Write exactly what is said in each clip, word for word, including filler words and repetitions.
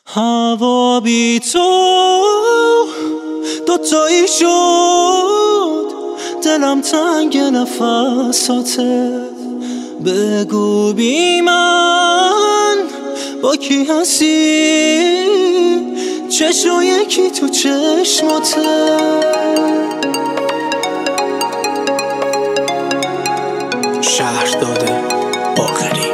هوا بی تو دوتایی شد، دلم تنگ نفساته. بگو بی من با کی هستی، چشم یکی تو چشماته. شهر داده باقری.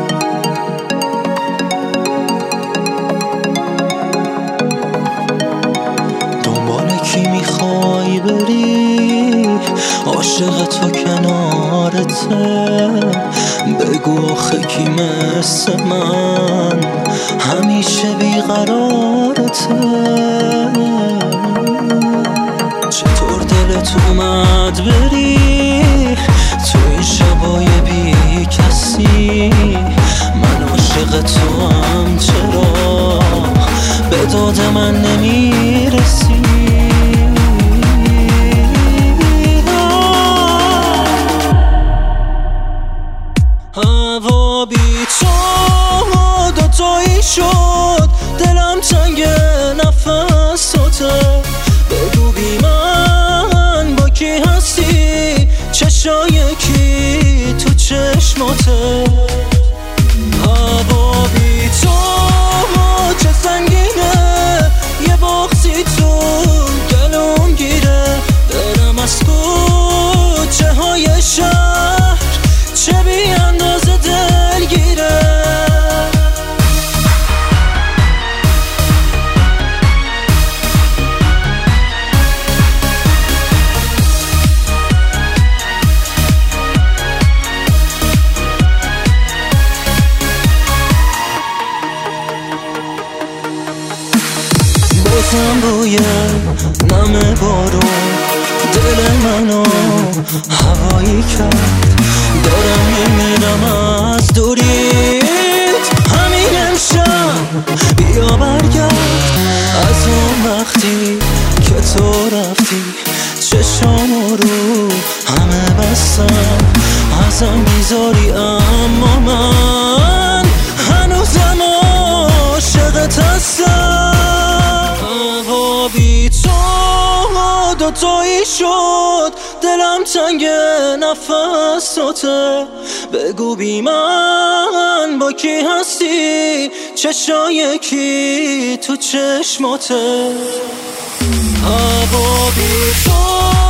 دنبال کی میخوای بری، عاشق تو کنارته. بگو آخه کی مثل من همیشه بیقرارته. چطور دلت اومد بری تو این شبای بی کسی، من عاشق تو هم چرا به داد من نمیرسی. هوا بی تو دوتایی شد، دلم تنگ نفساته. بگو بی من با کی هستی، چشای کی تو چشماته. هوا بی تو چه سنگینه، یه بغضی تو گلوم گیره. دلم از کوچه های شهر چه بی اندازه دلگیره. بازم بوی نم بارون دل منو هوایی کرد. دارم میمیرم از دوریت، همین امشب بیا برگرد. از اون وقتی که تو رفتی چشامو رو همه بستم. ازم بیزاری اما من هنوزم عاشقت هستم. هوا بی تو دوتایی شد، دلم تنگ نفساته. بگو بی من با کی هستی، چشای کی تو چشماته. هوا بی تو